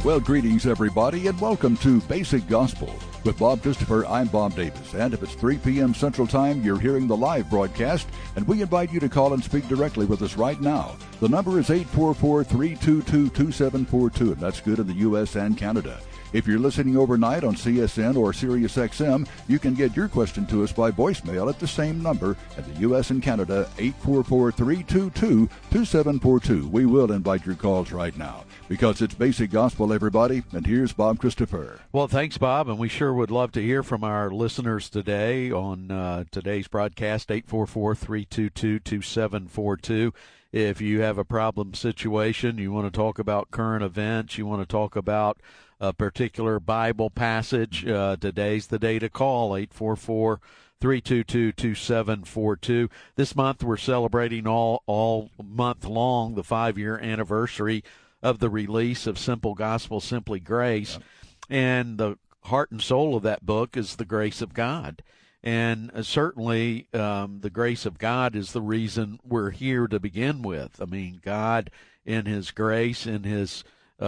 Well, greetings, everybody, and welcome to Basic Gospel. With Bob Christopher, I'm Bob Davis, and if it's 3 p.m. Central Time, you're hearing the live broadcast, and we invite you to call and speak directly with us right now. The number is 844-322-2742, and that's good in the U.S. and Canada. If you're listening overnight on CSN or Sirius XM, you can get your question to us by voicemail at the same number at the U.S. and Canada, 844-322-2742. We will invite your calls right now because it's Basic Gospel, everybody, and here's Bob Christopher. Well, thanks, Bob, and we sure would love to hear from our listeners today on today's broadcast, 844-322-2742. If you have a problem situation, you want to talk about current events, you want to talk about a particular Bible passage, today's the day to call, 844-322-2742. This month we're celebrating all month long the 5-year anniversary of the release of Simple Gospel, Simply Grace. Yep. And the heart and soul of that book is the grace of God. And certainly the grace of God is the reason we're here to begin with. I mean, God in his grace, in his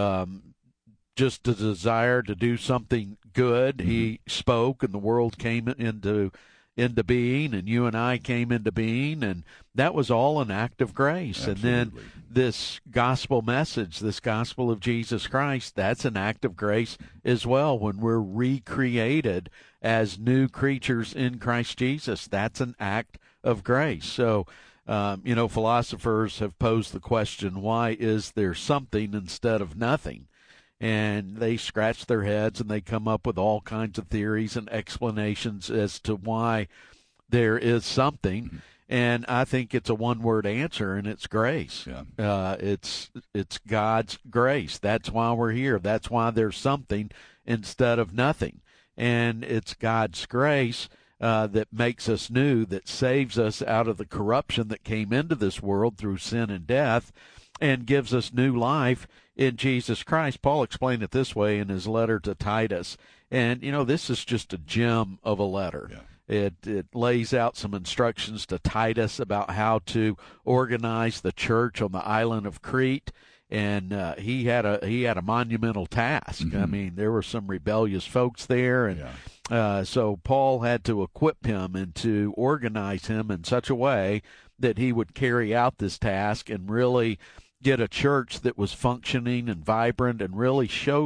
just a desire to do something good, he spoke and the world came into being, and you and I came into being, and that was all an act of grace. Absolutely. And then this gospel message, this gospel of Jesus Christ, that's an act of grace as well. When we're recreated as new creatures in Christ Jesus, that's an act of grace. So, philosophers have posed the question, why is there something instead of nothing? And they scratch their heads and they come up with all kinds of theories and explanations as to why there is something. Mm-hmm. And I think it's a one-word answer, and it's grace. Yeah. It's God's grace. That's why we're here. That's why there's something instead of nothing. And it's God's grace that makes us new, that saves us out of the corruption that came into this world through sin and death, and gives us new life in Jesus Christ. Paul explained it this way in his letter to Titus. And, this is just a gem of a letter. Yeah. It lays out some instructions to Titus about how to organize the church on the island of Crete. And he had a monumental task. Mm-hmm. I mean, there were some rebellious folks there. And so Paul had to equip him and to organize him in such a way that he would carry out this task and really get a church that was functioning and vibrant and really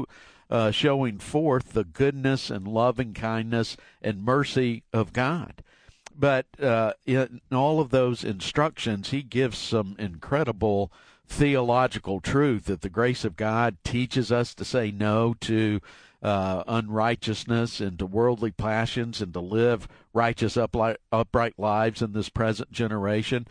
showing forth the goodness and loving kindness and mercy of God. But in all of those instructions, he gives some incredible theological truth that the grace of God teaches us to say no to unrighteousness and to worldly passions and to live righteous, upright lives in this present generation.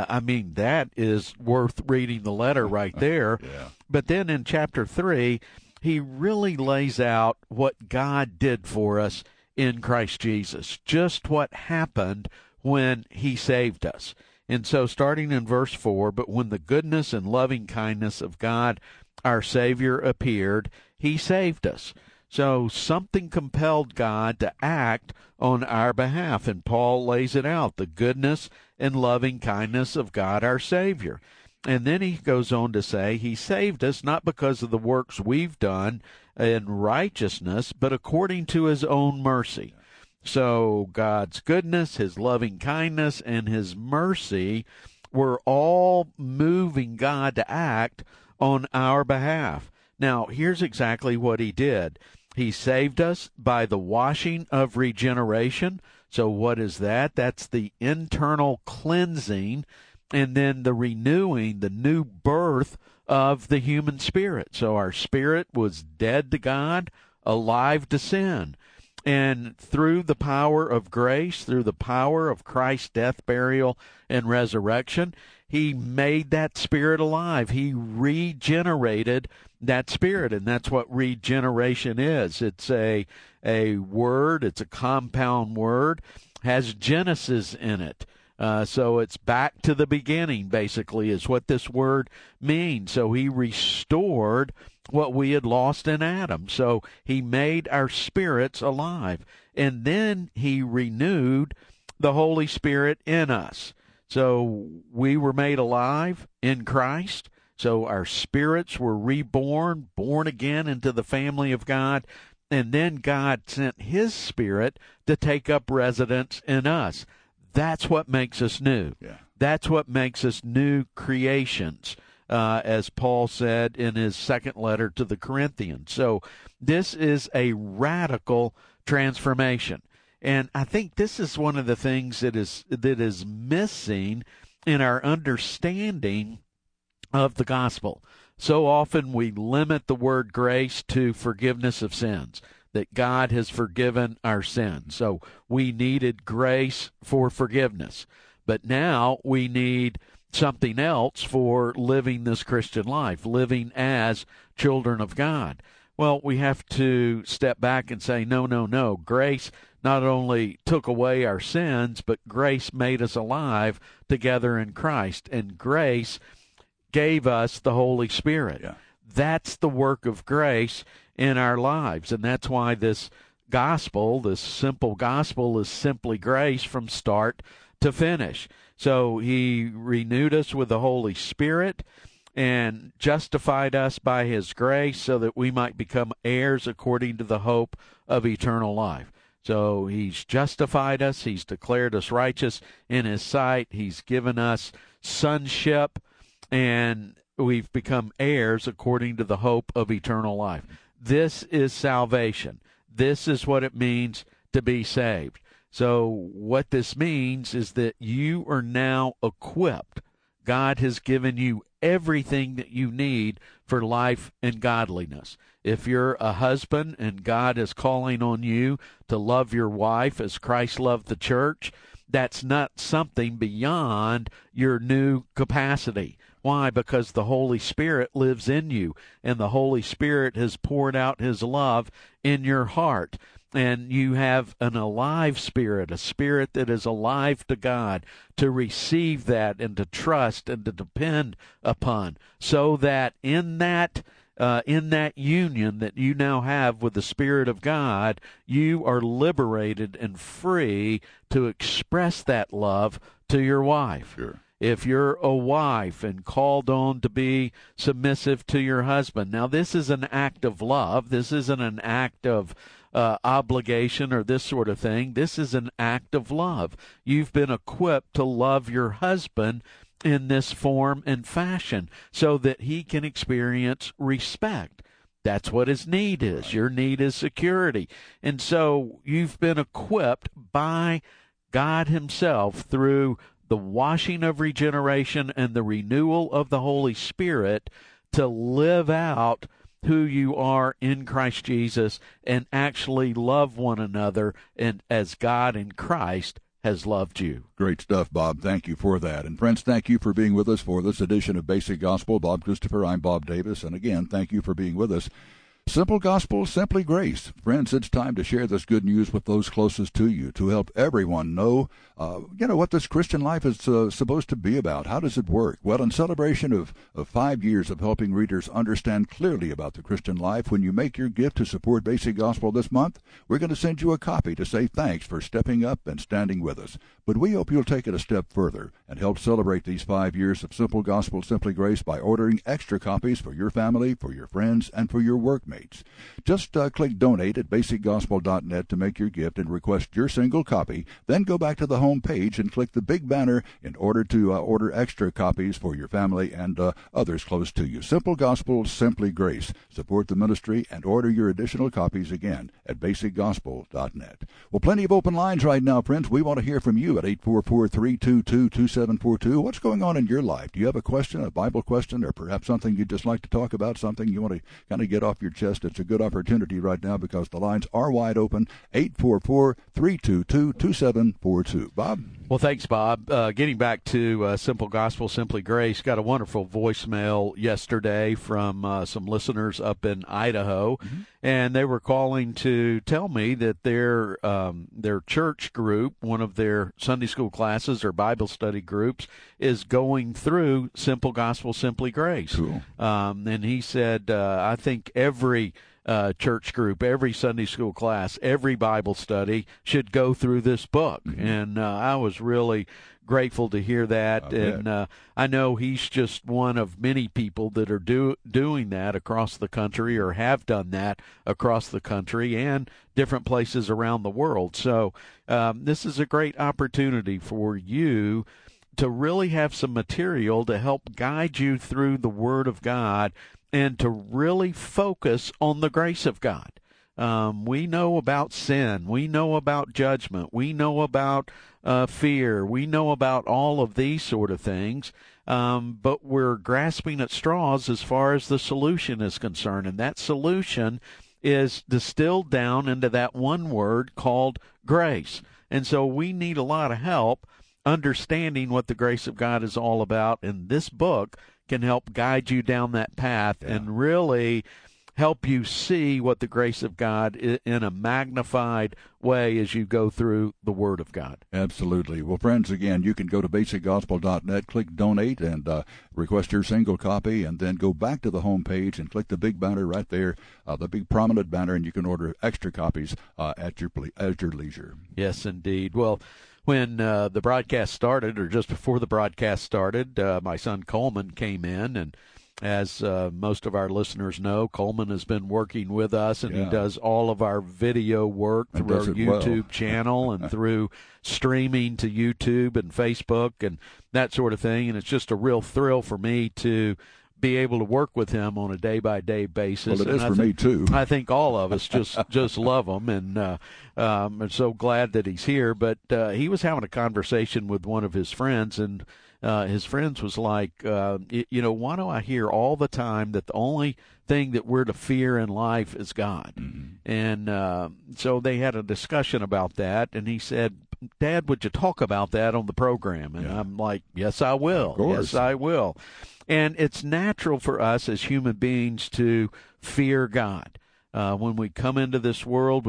That is worth reading the letter right there. Yeah. But then in chapter 3, he really lays out what God did for us in Christ Jesus, just what happened when he saved us. And so starting in verse 4, but when the goodness and loving kindness of God, our Savior, appeared, he saved us. So something compelled God to act on our behalf, and Paul lays it out, the goodness and loving kindness of God our Savior. And then he goes on to say, he saved us not because of the works we've done in righteousness, but according to his own mercy. So God's goodness, his loving kindness, and his mercy were all moving God to act on our behalf. Now, here's exactly what he did. He saved us by the washing of regeneration. So what is that? That's the internal cleansing and then the renewing, the new birth of the human spirit. So our spirit was dead to God, alive to sin. And through the power of grace, through the power of Christ's death, burial, and resurrection, he made that spirit alive. He regenerated that spirit, and that's what regeneration is. It's a word, it's a compound word, has Genesis in it. So it's back to the beginning, basically, is what this word means. So he restored what we had lost in Adam. So he made our spirits alive. And then he renewed the Holy Spirit in us. So we were made alive in Christ. So our spirits were reborn, born again into the family of God, and then God sent His Spirit to take up residence in us. That's what makes us new. Yeah. That's what makes us new creations, as Paul said in his second letter to the Corinthians. So this is a radical transformation. And I think this is one of the things that is missing in our understanding of the gospel. So often we limit the word grace to forgiveness of sins, that God has forgiven our sins. So we needed grace for forgiveness. But now we need something else for living this Christian life, living as children of God. Well, we have to step back and say, no. Grace not only took away our sins, but grace made us alive together in Christ. And grace gave us the Holy Spirit. Yeah. That's the work of grace in our lives. And that's why this gospel, this simple gospel, is simply grace from start to finish. So He renewed us with the Holy Spirit and justified us by His grace so that we might become heirs according to the hope of eternal life. So He's justified us. He's declared us righteous in His sight. He's given us sonship, and we've become heirs according to the hope of eternal life. This is salvation. This is what it means to be saved. So what this means is that you are now equipped. God has given you everything that you need for life and godliness. If you're a husband and God is calling on you to love your wife as Christ loved the church, that's not something beyond your new capacity. Why? Because the Holy Spirit lives in you, and the Holy Spirit has poured out His love in your heart. And you have an alive spirit, a spirit that is alive to God, to receive that and to trust and to depend upon, so that in that union that you now have with the Spirit of God, you are liberated and free to express that love to your wife. Sure. If you're a wife and called on to be submissive to your husband, now this is an act of love. This isn't an act of obligation or this sort of thing. This is an act of love. You've been equipped to love your husband in this form and fashion so that he can experience respect. That's what his need is. Right. Your need is security. And so you've been equipped by God Himself through the washing of regeneration and the renewal of the Holy Spirit to live out who you are in Christ Jesus and actually love one another and as God in Christ has loved you. Great stuff, Bob. Thank you for that. And friends, thank you for being with us for this edition of Basic Gospel. Bob Christopher, I'm Bob Davis. And again, thank you for being with us. Simple gospel, simply grace. Friends, it's time to share this good news with those closest to you to help everyone know, what this Christian life is supposed to be about. How does it work? Well, in celebration of 5 years of helping readers understand clearly about the Christian life, when you make your gift to support Basic Gospel this month, we're going to send you a copy to say thanks for stepping up and standing with us. But we hope you'll take it a step further and help celebrate these 5 years of Simple Gospel, Simply Grace by ordering extra copies for your family, for your friends, and for your workmates. Just click Donate at basicgospel.net to make your gift and request your single copy. Then go back to the home page and click the big banner in order to order extra copies for your family and others close to you. Simple Gospel, Simply Grace. Support the ministry and order your additional copies again at basicgospel.net. Well, plenty of open lines right now, friends. We want to hear from you at 844-322-2742. What's going on in your life? Do you have a question, a Bible question, or perhaps something you'd just like to talk about, something you want to kind of get off your chest? It's a good opportunity right now because the lines are wide open. 844-322-2742. Bob? Well, thanks, Bob. Getting back to Simple Gospel, Simply Grace, got a wonderful voicemail yesterday from some listeners up in Idaho, and they were calling to tell me that their church group, one of their Sunday school classes or Bible study groups, is going through Simple Gospel, Simply Grace. Cool. And he said, I think every church group, every Sunday school class, every Bible study should go through this book. Mm-hmm. And I was really grateful to hear that. And I know he's just one of many people that are doing that across the country, or have done that across the country and different places around the world. So this is a great opportunity for you to really have some material to help guide you through the Word of God and to really focus on the grace of God. We know about sin. We know about judgment. We know about fear. We know about all of these sort of things, but we're grasping at straws as far as the solution is concerned, and that solution is distilled down into that one word called grace. And so we need a lot of help understanding what the grace of God is all about, and this book can help guide you down that path and really help you see what the grace of God in a magnified way as you go through the Word of God. Absolutely. Well, friends, again, you can go to basicgospel.net, click Donate, and request your single copy, and then go back to the home page and click the big banner right there, the big prominent banner, and you can order extra copies at your leisure. Yes, indeed. Well, when the broadcast started, or just before the broadcast started, my son Coleman came in, and as most of our listeners know, Coleman has been working with us, and he does all of our video work through our YouTube channel and through streaming to YouTube and Facebook and that sort of thing. And it's just a real thrill for me to be able to work with him on a day-by-day basis. Well, it is for me, too. I think all of us just love him, and I'm so glad that he's here. But he was having a conversation with one of his friends, and his friends was like, why do I hear all the time that the only thing that we're to fear in life is God? Mm-hmm. And so they had a discussion about that, and he said, Dad, would you talk about that on the program? And I'm like, yes, I will. Yes, I will. And it's natural for us as human beings to fear God. When we come into this world,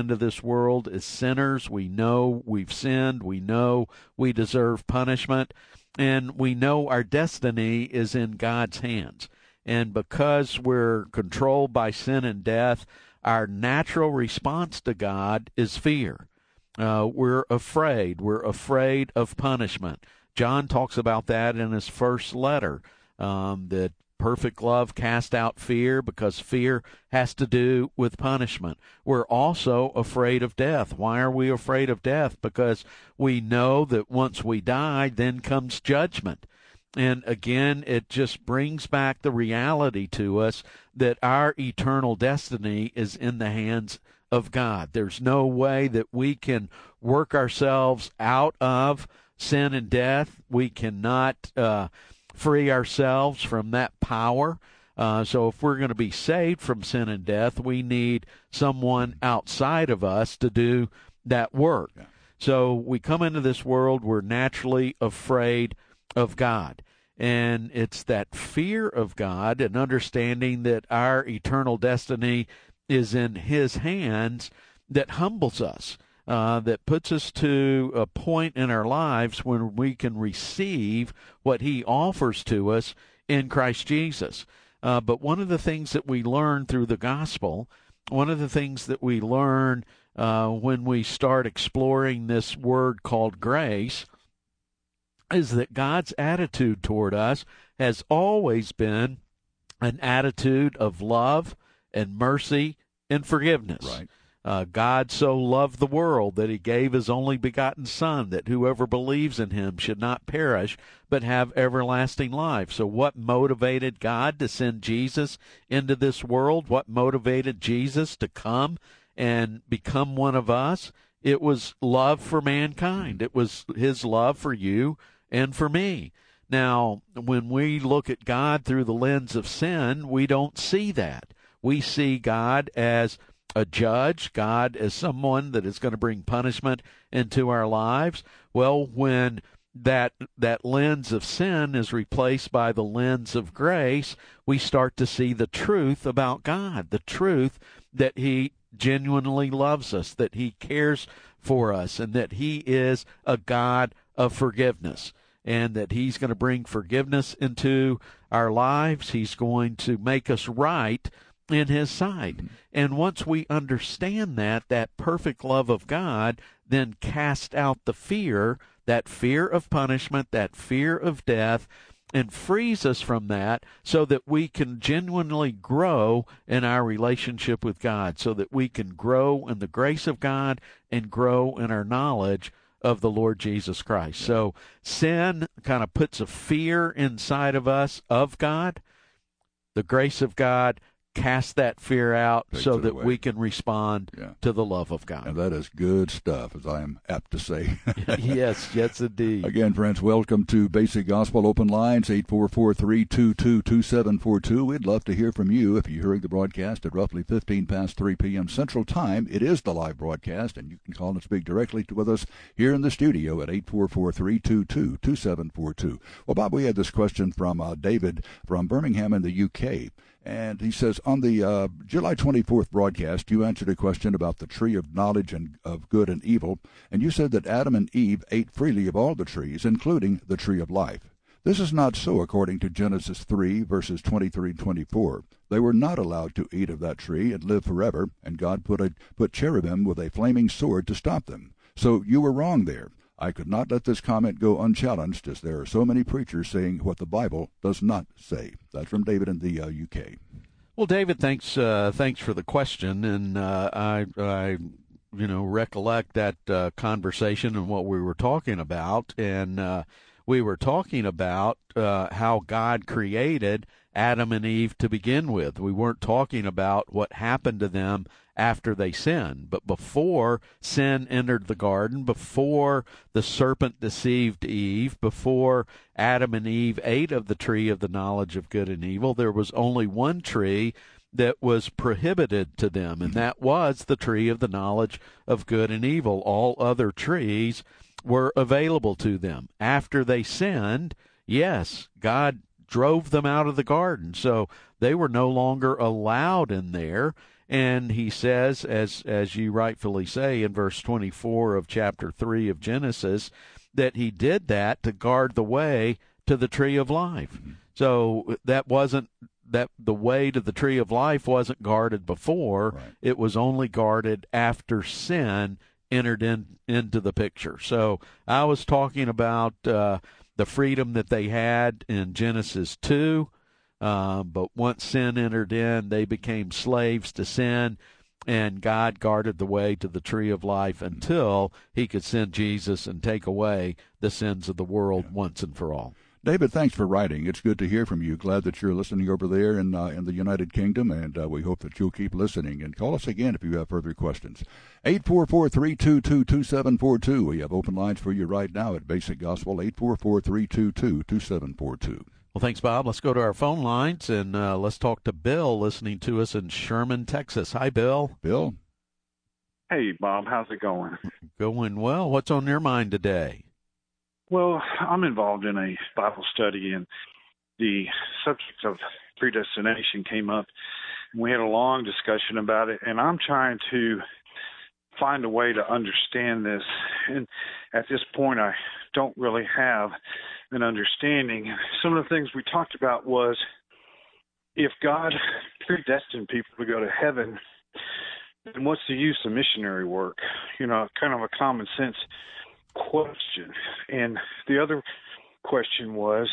as sinners. We know we've sinned. We know we deserve punishment. And we know our destiny is in God's hands. And because we're controlled by sin and death, our natural response to God is fear. We're afraid. We're afraid of punishment. John talks about that in his first letter, that perfect love casts out fear, because fear has to do with punishment. We're also afraid of death. Why are we afraid of death? Because we know that once we die, then comes judgment. And again, it just brings back the reality to us that our eternal destiny is in the hands of God. There's no way that we can work ourselves out of sin and death. We cannot free ourselves from that power. So if we're going to be saved from sin and death, we need someone outside of us to do that work. Yeah. So we come into this world, we're naturally afraid of God. And it's that fear of God and understanding that our eternal destiny is in His hands that humbles us, that puts us to a point in our lives when we can receive what He offers to us in Christ Jesus. But one of the things that we learn through the gospel, one of the things that we learn when we start exploring this word called grace, is that God's attitude toward us has always been an attitude of love and mercy and forgiveness. Right. God so loved the world that He gave His only begotten Son, that whoever believes in Him should not perish but have everlasting life. So what motivated God to send Jesus into this world? What motivated Jesus to come and become one of us? It was love for mankind. It was His love for you and for me. Now, when we look at God through the lens of sin, we don't see that. We see God as a judge, God as someone that is going to bring punishment into our lives. Well, when that lens of sin is replaced by the lens of grace, we start to see the truth about God, the truth that He genuinely loves us, that He cares for us, and that He is a God of forgiveness, and that He's going to bring forgiveness into our lives. He's going to make us right in his sight. And once we understand that perfect love of God then cast out the fear, that fear of punishment, that fear of death, and frees us from that so that we can genuinely grow in our relationship with God, so that we can grow in the grace of God and grow in our knowledge of the Lord Jesus Christ. So sin kind of puts a fear inside of us of God. The grace of God casts that fear out so that we can respond to the love of God. And that is good stuff, as I am apt to say. Yes, indeed. Again, friends, welcome to Basic Gospel Open Lines, 844-322-2742. We'd love to hear from you. If you're hearing the broadcast at roughly 15 past 3 p.m. Central Time, it is the live broadcast, and you can call and speak directly with us here in the studio at 844-322-2742. Well, Bob, we had this question from David from Birmingham in the UK. And he says, on the July 24th broadcast, you answered a question about the tree of knowledge and of good and evil, and you said that Adam and Eve ate freely of all the trees, including the tree of life. This is not so according to Genesis 3, verses 23 and 24. They were not allowed to eat of that tree and live forever, and God put cherubim with a flaming sword to stop them. So you were wrong there. I could not let this comment go unchallenged, as there are so many preachers saying what the Bible does not say. That's from David in the UK. Well, David, thanks for the question, and I recollect that conversation and what we were talking about, and we were talking about how God created Adam and Eve to begin with. We weren't talking about what happened to them after they sinned, but before sin entered the garden, before the serpent deceived Eve, before Adam and Eve ate of the tree of the knowledge of good and evil, there was only one tree that was prohibited to them, and that was the tree of the knowledge of good and evil. All other trees were available to them. After they sinned, yes, God drove them out of the garden, so they were no longer allowed in there. And he says, as you rightfully say in verse 24 of chapter 3 of Genesis, that he did that to guard the way to the tree of life. So that wasn't that the way to the tree of life wasn't guarded before. Right. It was only guarded after sin entered into the picture. So I was talking about the freedom that they had in Genesis 2. But once sin entered in, they became slaves to sin, and God guarded the way to the tree of life until he could send Jesus and take away the sins of the world once and for all. David, thanks for writing. It's good to hear from you. Glad that you're listening over there in the United Kingdom, and we hope that you'll keep listening. And call us again if you have further questions. 844-322-2742. We have open lines for you right now at Basic Gospel, 844-322-2742. Well, thanks, Bob. Let's go to our phone lines, and let's talk to Bill listening to us in Sherman, Texas. Hi, Bill. Bill. Hey, Bob. How's it going? Going well. What's on your mind today? Well, I'm involved in a Bible study, and the subject of predestination came up. We had a long discussion about it, and I'm trying to find a way to understand this. And at this point, I don't really have an understanding. Some of the things we talked about was if God predestined people to go to heaven, then what's the use of missionary work? You know, kind of a common sense question. And the other question was,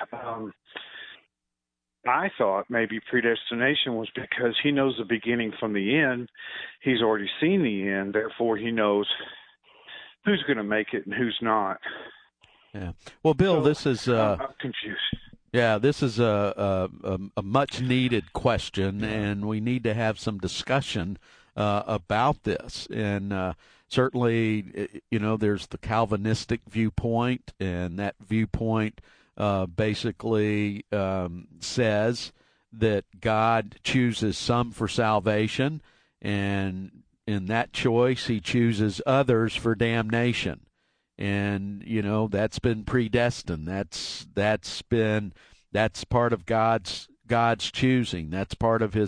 I thought maybe predestination was because he knows the beginning from the end. He's already seen the end. Therefore, he knows who's going to make it and who's not. Yeah. Well, Bill, this is I'm confused. Yeah, this is a much needed question, and we need to have some discussion about this. And certainly, you know, there's the Calvinistic viewpoint, and that viewpoint basically says that God chooses some for salvation, and in that choice, he chooses others for damnation. And, you know, that's been predestined. That's part of God's choosing. That's part of his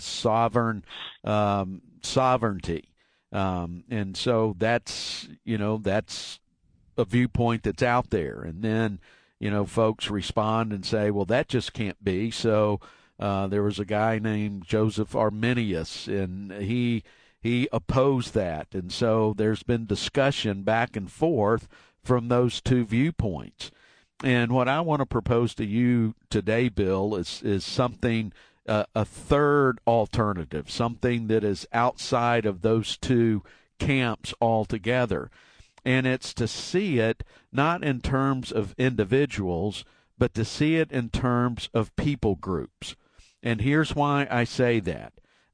sovereignty. And so that's a viewpoint that's out there. And then, you know, folks respond and say, well, that just can't be. So There was a guy named Joseph Arminius, and he opposed that. And so there's been discussion back and forth from those two viewpoints. And what I want to propose to you today, Bill, is something, a third alternative, something that is outside of those two camps altogether. And it's to see it not in terms of individuals, but to see it in terms of people groups. And here's why I say that.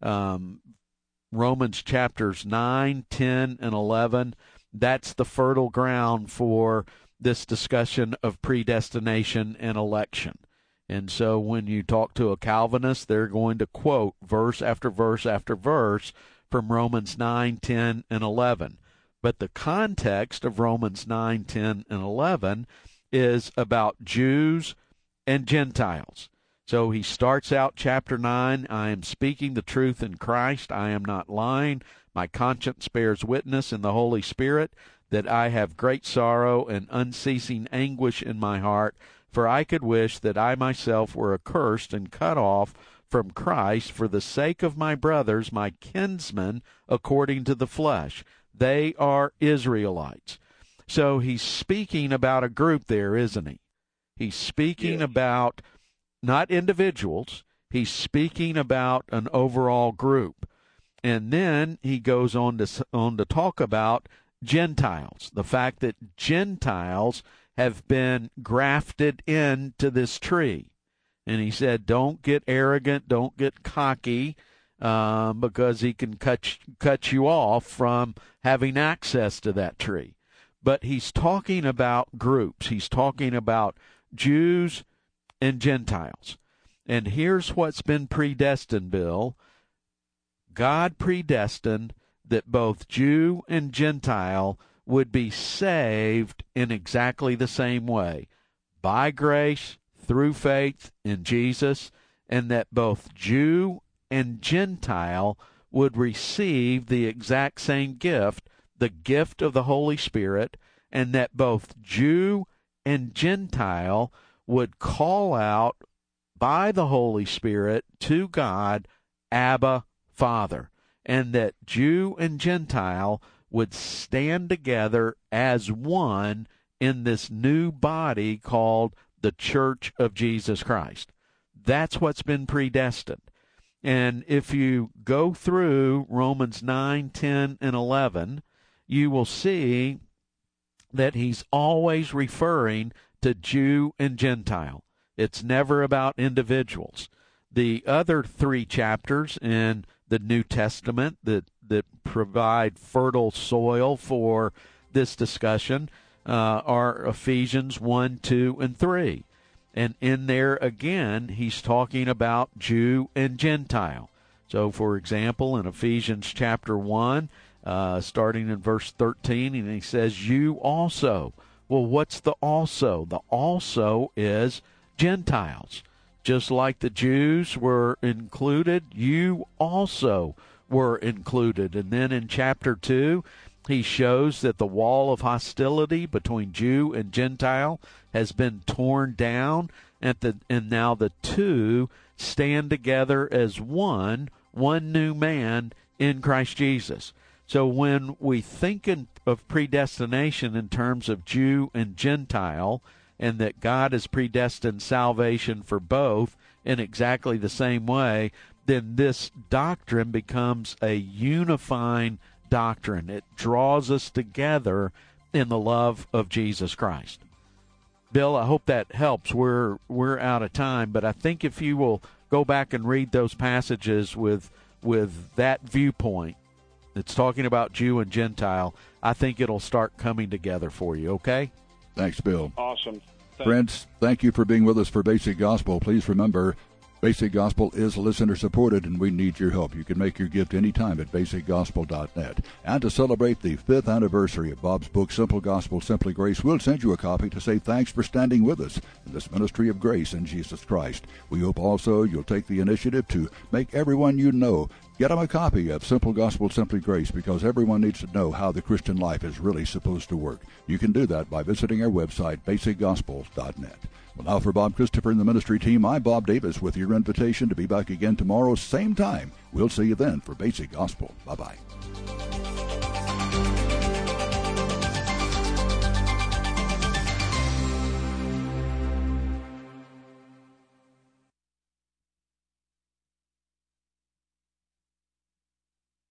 Romans chapters 9, 10, and 11, that's the fertile ground for this discussion of predestination and election. And so when you talk to a Calvinist, they're going to quote verse after verse after verse from Romans 9, 10, and 11. But the context of Romans 9, 10, and 11 is about Jews and Gentiles. So he starts out chapter 9, I am speaking the truth in Christ, I am not lying, my conscience bears witness in the Holy Spirit that I have great sorrow and unceasing anguish in my heart, for I could wish that I myself were accursed and cut off from Christ for the sake of my brothers, my kinsmen, according to the flesh. They are Israelites. So he's speaking about a group there, isn't he? He's speaking about not individuals. He's speaking about an overall group. And then he goes on to talk about Gentiles, the fact that Gentiles have been grafted into this tree. And he said, don't get arrogant, don't get cocky, because he can cut you off from having access to that tree. But he's talking about groups. He's talking about Jews and Gentiles. And here's what's been predestined, Bill. God predestined that both Jew and Gentile would be saved in exactly the same way, by grace, through faith in Jesus, and that both Jew and Gentile would receive the exact same gift, the gift of the Holy Spirit, and that both Jew and Gentile would call out by the Holy Spirit to God, Abba, Father, and that Jew and Gentile would stand together as one in this new body called the Church of Jesus Christ. That's what's been predestined. And if you go through Romans 9, 10, and 11, you will see that he's always referring to Jew and Gentile. It's never about individuals. The other three chapters in the New Testament that provide fertile soil for this discussion are Ephesians 1, 2, and 3. And in there, again, he's talking about Jew and Gentile. So, for example, in Ephesians chapter 1, starting in verse 13, and he says, you also. Well, what's the also? The also is Gentiles. Just like the Jews were included, you also were included. And then in chapter 2, he shows that the wall of hostility between Jew and Gentile has been torn down, and now the two stand together as one new man in Christ Jesus. So when we think of predestination in terms of Jew and Gentile, and that God has predestined salvation for both in exactly the same way, then this doctrine becomes a unifying doctrine. It draws us together in the love of Jesus Christ. Bill, I hope that helps. We're out of time, but I think if you will go back and read those passages with that viewpoint, it's talking about Jew and Gentile, I think it'll start coming together for you, okay? Thanks, Bill. Awesome. Friends, thank you for being with us for Basic Gospel. Please remember, Basic Gospel is listener-supported, and we need your help. You can make your gift anytime at basicgospel.net. And to celebrate the 5th anniversary of Bob's book, Simple Gospel, Simply Grace, we'll send you a copy to say thanks for standing with us in this ministry of grace in Jesus Christ. We hope also you'll take the initiative to make everyone you know Get them a copy of Simple Gospel, Simply Grace, because everyone needs to know how the Christian life is really supposed to work. You can do that by visiting our website, basicgospel.net. Well, now for Bob Christopher and the ministry team, I'm Bob Davis with your invitation to be back again tomorrow, same time. We'll see you then for Basic Gospel. Bye-bye.